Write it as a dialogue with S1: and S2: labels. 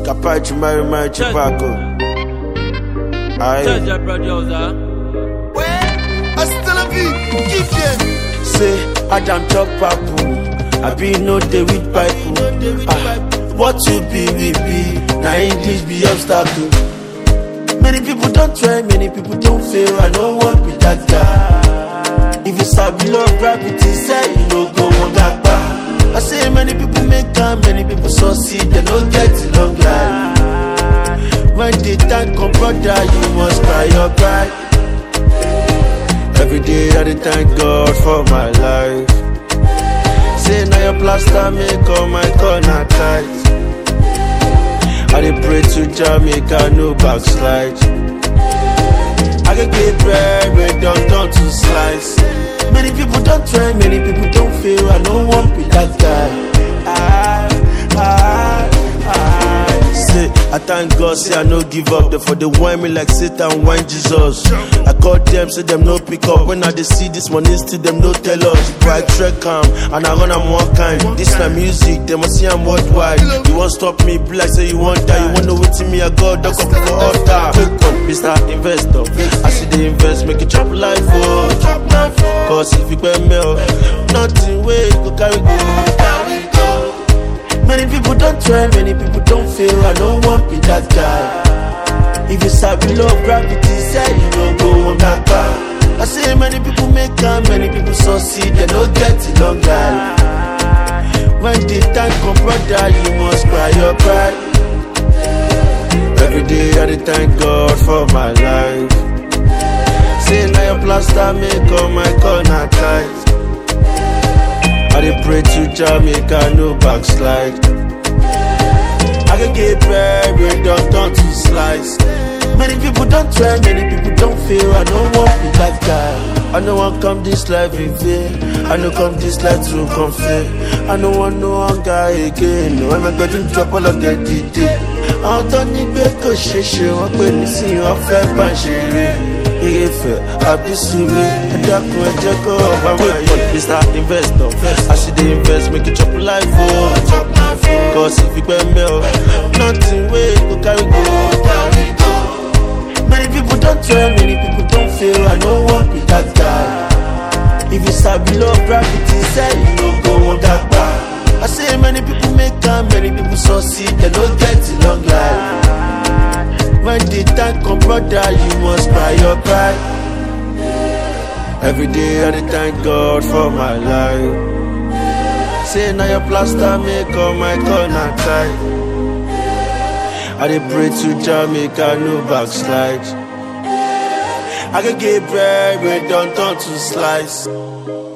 S1: Capacho, my Chipaco.
S2: Judge your producer.
S3: Hasta la vie, give them.
S1: Say, Adam chop papu. I be no day with pipe. What to be, we be. Now English be obstacle. Many people don't try, many people don't fail. I don't want to be that guy. If you sabi love gravity, say you no go on that bar. I say many people make time, many people succeed, they don't get a long life. When the time come, brother, you must cry your pride. Every day I dey thank God for my life. Say now your plaster make all my corner tight. I dey pray to Jamaica, no backslide. I can get bread, but don't turn to slice. Many people don't try, many people don't fail. I don't want to be that guy. Say, I thank God, say I no give up. Therefore they whine me like Satan whine Jesus. I call them, say them no pick up. When I dey see this money, still them no tell us. Bright track calm, and I run am one kind. This my music, they must see I'm worldwide. You won't stop me, be like say you want die. You want know what me I got, duck up for altar. Take on, Mr. Investor. I see the invest, make it chop life, oh. Cause if you pay me, nothing way go carry go. Many people don't try, many people don't fail. I don't want to be that guy. If you sabi love gravity, say you no go on that bar. I say many people make time, many people succeed, they don't get a long life. When the time come, brother, you must cry your pride. Every day I dey thank God for my life. Say now your plaster make all my corner tight. I dey pray to Jamaica, no backslide. I can get bread, but don't turn to slice. Many people don't try, many people don't fail. I don't want to be that guy. I don't want to come this life in vain. I don't come this life to confess. I don't want no hunger again. No, I'm going to drop all of the detail. I don't need to go sheshe. I'm going to see you off a bunch. If I be silly, I don't go and check out Mr. Investor. I see the invest, make it chop life, oh. Cause if you pay me, nothing way go carry go. Many people don't try, many people don't fail. I don't want to be that guy. If you sabi love gravity, say you no go on that bar. I say many people make time, many people succeed, they don't get a long life. When the time come, brother, you must cry your pride. Every day I dey thank God for my life. Say now your plaster make all my corner tight. I dey pray to Jamaica, no backslide. I can get bread, but don't turn to slice.